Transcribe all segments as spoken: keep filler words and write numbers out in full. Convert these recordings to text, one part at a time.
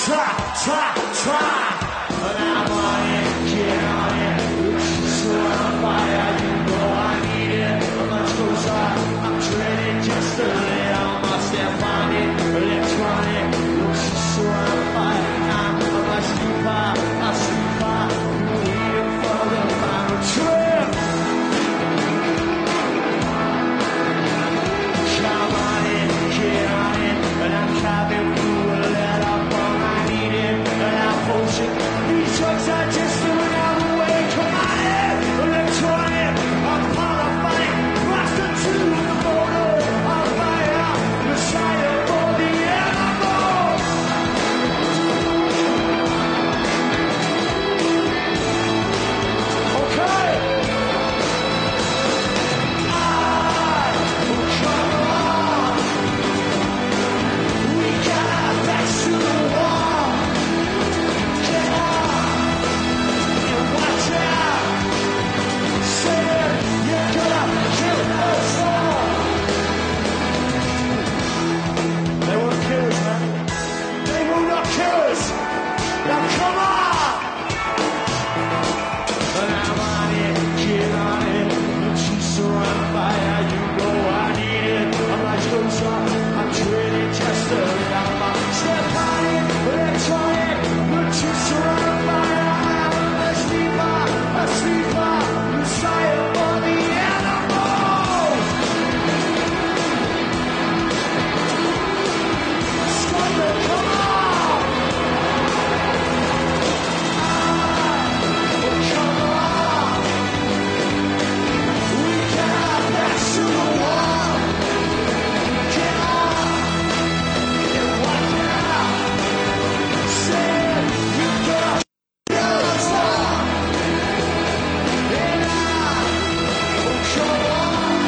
try, try, try. But I'm on it, get on it. So I'm fire, you know I need it. I'm much closer, I'm dreading just a little. My step on it, electronic. So I'm fire, I'm a much deeper, a sleeper. Waiting for the final trip. Come on in, get on it. And I'm cabin blue, let up all I need it. And I'm potion. These drugs are just another way. Come on in, electronic. I'm qualified. Prostitute, the motor. On fire, Messiah for the animal. Okay. I will come on. We got our backs to the wall. Get on and watch out. Say you're gonna kill us all. They won't kill us, man. They will not kill us. Now come on. But I'm on it, get on it. You surround fire, you know I need it. I'm like closer, I'm treating just a number. Step on it, electronic. You surround fire, I'm a sleeper, a sleeper. Messiah for the animal. Scandal, come on. Oh, come on. We got our backs to the wall. Get on and watch out. Say you're gonna kill us all. And I, oh come on.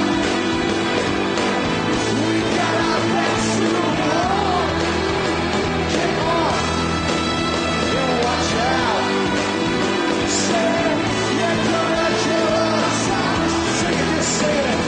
We got our backs to the wall. Get on and watch out. Say you're gonna kill us all. Sing it, just sing it.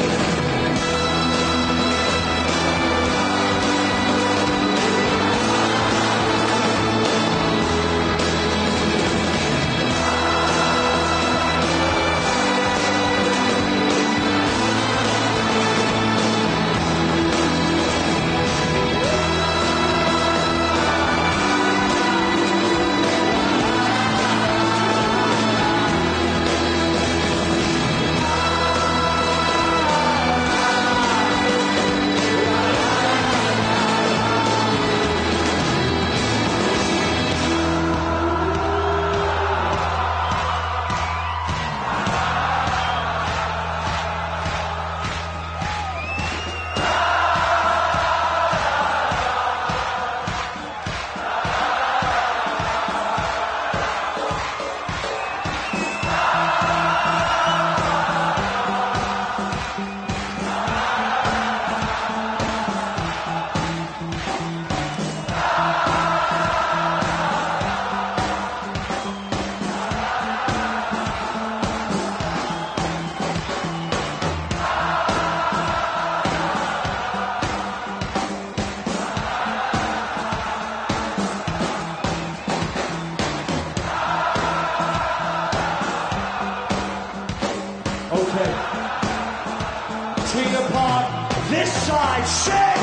Okay. Team apart. This side, shit!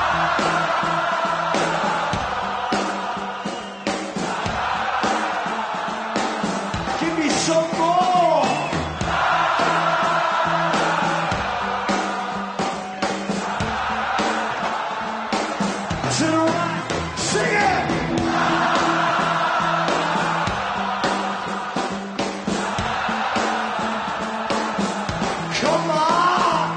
Give me some more! To the right, sing it! Come on!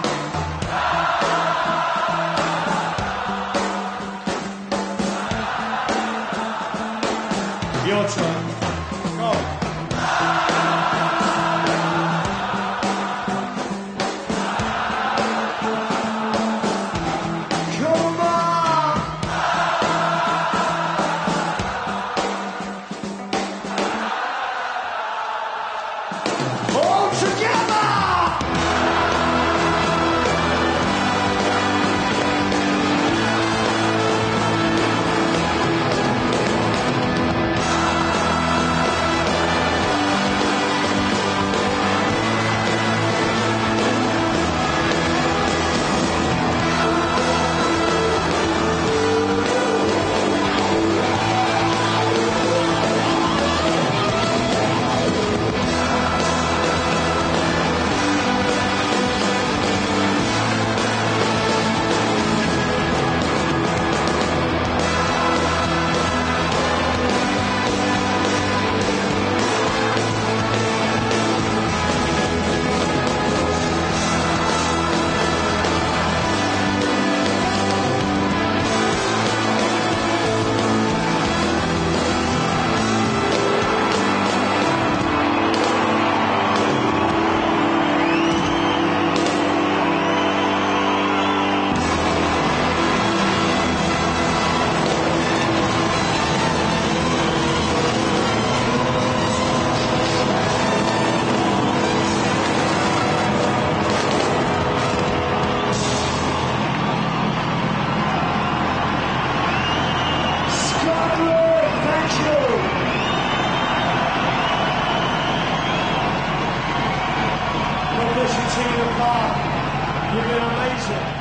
Your turn. Go. Come on! All together! singing a part. You've been amazing.